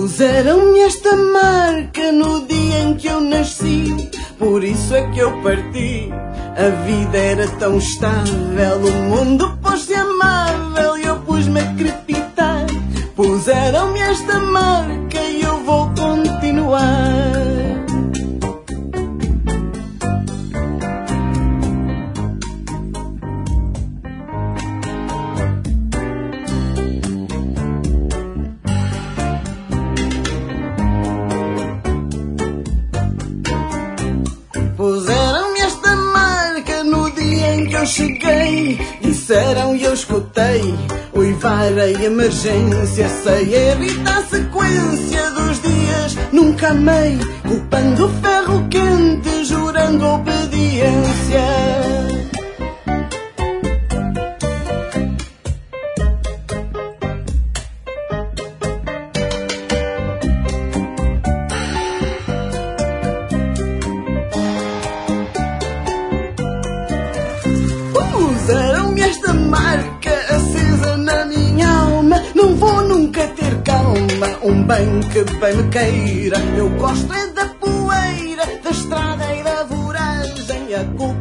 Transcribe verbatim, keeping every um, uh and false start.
Puseram-me esta marca no dia em que eu nasci, por isso é que eu parti. A vida era tão estável, o mundo pôs-se amável e eu pus-me a crepitar. Puseram-me esta marca e eu vou continuar. Puseram-me esta marca no dia em que eu cheguei. Disseram e eu escutei uivar a emergência. Sei evitar a sequência dos dias. Nunca amei, culpando o ferro quente, jurando obediência. Puseram-me esta marca acesa na minha alma. Não vou nunca ter calma, um bem que bem me queira. Eu gosto é da poeira, da estrada e da voragem. A